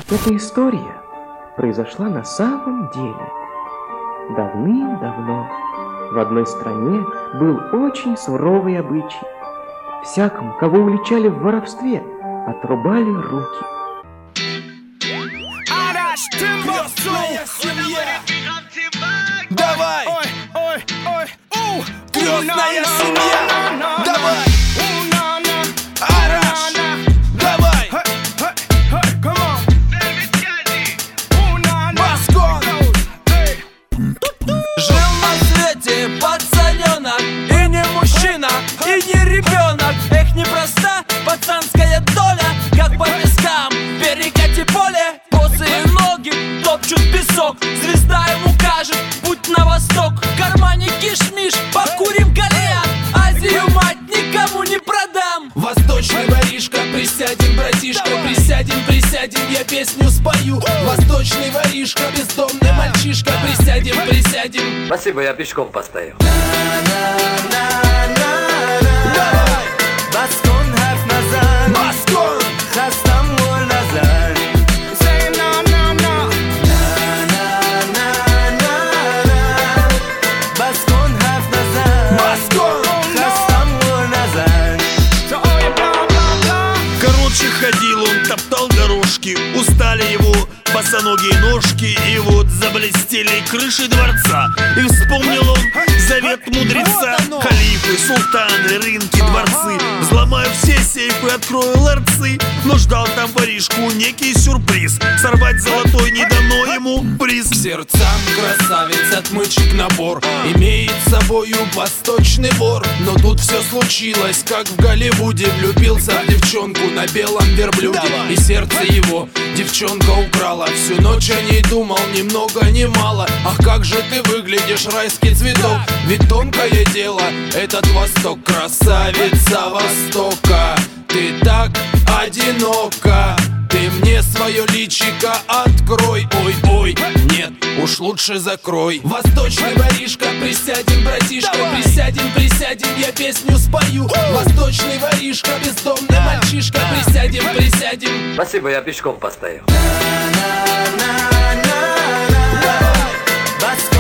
Эта история произошла на самом деле. Давным-давно в одной стране был очень суровый обычай. Всякому, кого уличали в воровстве, отрубали руки. Давай! Крестная семья! Давай! Араш! Давай! Баскон! Жил на свете пацаненок, и не мужчина, и не ребенок. Эх, непроста пацанская доля, как по пескам перекати поле. Босые ноги топчут песок, звезда ему кажет путь на восток. В кармане кишмиш, покурим кальян, Азию мать никому не продам. Восточный воришка, присядем, братишка, присядем, присядем, я песню спою. Восточный воришка, бездомный мальчишка, присядем, присядем. Спасибо, я пешком постою. Давай! Баскон harf nazar, Баскон! khastam mol nazar. Say na na na. Баскон harf nazar, Баскон! khastam mol nazar. Короче, ходил он, топтал дорожки, устали его босоногие ножки, и вот заблестели крыши дворца. И вспомнил он завет мудреца: халифы, султаны, рынки, дворцы. Взломаю все сейфы, открою ларцы. Но ждал там воришку некий сюрприз. Сорвать золотой не дано ему приз. К сердцам красавиц отмычек набор, имеет с собою восточный вор. Но тут все случилось, как в Голливуде. Влюбился в девчонку на белом верблюде, и сердце его девчонка украла. Всю ночь о ней думал, ни много ни мало. Ах, как же ты выглядишь, райский цветок. Ведь тонкое дело этот Восток. Красавица Востока, ты так одинока. Ты мне свое личико открой. Ой-ой, нет, уж лучше закрой. Восточный воришка, присядем, братишка, присядем, присядем, я песню спою. Восточный воришка, бездомный мальчишка, присядем, присядем. Спасибо, я пешком постою. Баскон